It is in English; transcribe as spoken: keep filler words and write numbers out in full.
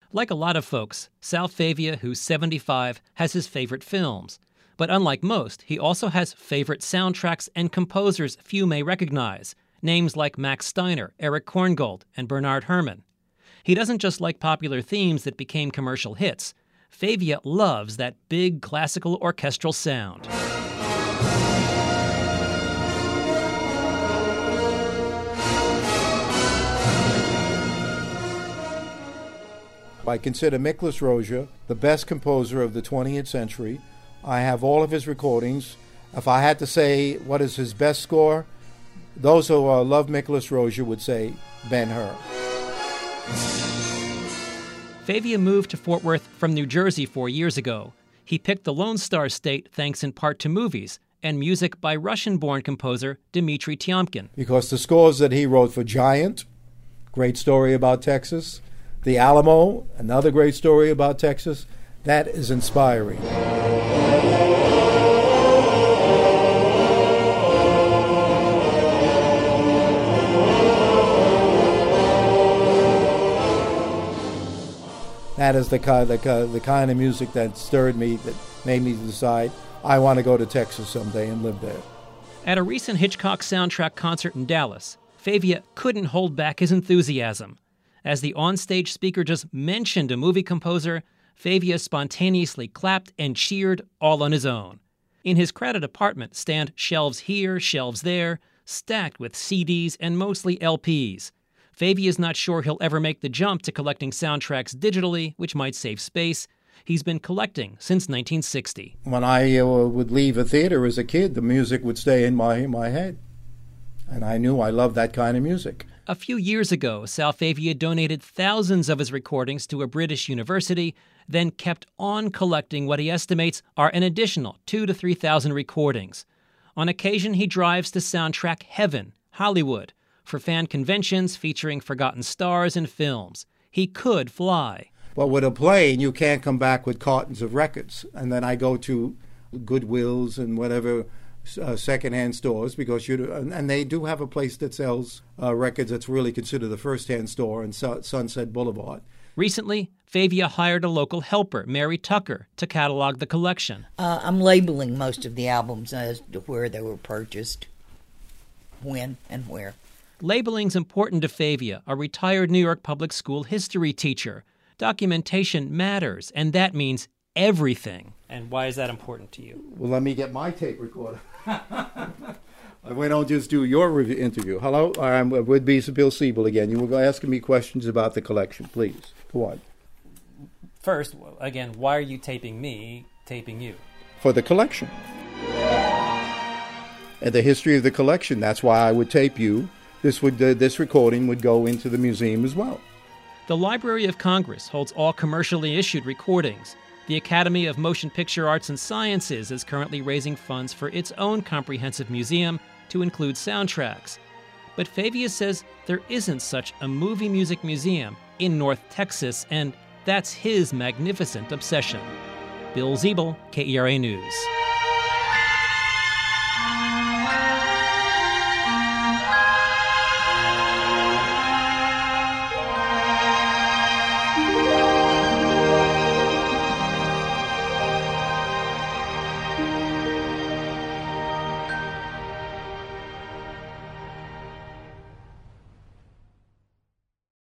Like a lot of folks, Sal Favia, who's seventy-five, has his favorite films. But unlike most, he also has favorite soundtracks and composers few may recognize, names like Max Steiner, Eric Korngold, and Bernard Herrmann. He doesn't just like popular themes that became commercial hits. Favia loves that big classical orchestral sound. I consider Miklos Rozsa the best composer of the twentieth century. I have all of his recordings. If I had to say what is his best score, those who uh, love Miklos Rozsa would say Ben-Hur. Favia moved to Fort Worth from New Jersey four years ago. He picked the Lone Star State thanks in part to movies and music by Russian-born composer Dmitri Tiomkin. Because the scores that he wrote for Giant, great story about Texas, The Alamo, another great story about Texas, that is inspiring. That is the kind, the, the kind of music that stirred me, that made me decide I want to go to Texas someday and live there. At a recent Hitchcock soundtrack concert in Dallas, Favia couldn't hold back his enthusiasm. As the onstage speaker just mentioned a movie composer, Favia spontaneously clapped and cheered all on his own. In his crowded apartment stand shelves here, shelves there, stacked with C Ds and mostly L Ps. Favia's not sure he'll ever make the jump to collecting soundtracks digitally, which might save space. He's been collecting since nineteen sixty. When I uh, would leave a theater as a kid, the music would stay in my, in my head. And I knew I loved that kind of music. A few years ago, Sal Favia donated thousands of his recordings to a British university, then kept on collecting what he estimates are an additional two to three thousand recordings. On occasion, he drives to soundtrack heaven, Hollywood, for fan conventions featuring forgotten stars and films. He could fly. But with a plane, you can't come back with cartons of records. And then I go to Goodwills and whatever uh, secondhand stores, because you and they do have a place that sells uh, records that's really considered the first-hand store in Su- Sunset Boulevard. Recently, Favia hired a local helper, Mary Tucker, to catalog the collection. Uh, I'm labeling most of the albums as to where they were purchased, when and where. Labeling's important to Favia, a retired New York public school history teacher. Documentation matters, and that means everything. And why is that important to you? Well, let me get my tape recorder. We don't just do your review interview. Hello, I'm with Bill Siebel again. You were asking me questions about the collection, please. Go on. First, again, why are you taping me, taping you? For the collection. And the history of the collection, that's why I would tape you. This would uh, this recording would go into the museum as well. The Library of Congress holds all commercially issued recordings. The Academy of Motion Picture Arts and Sciences is currently raising funds for its own comprehensive museum to include soundtracks. But Favia says there isn't such a movie music museum in North Texas, and that's his magnificent obsession. Bill Siebel, K E R A News.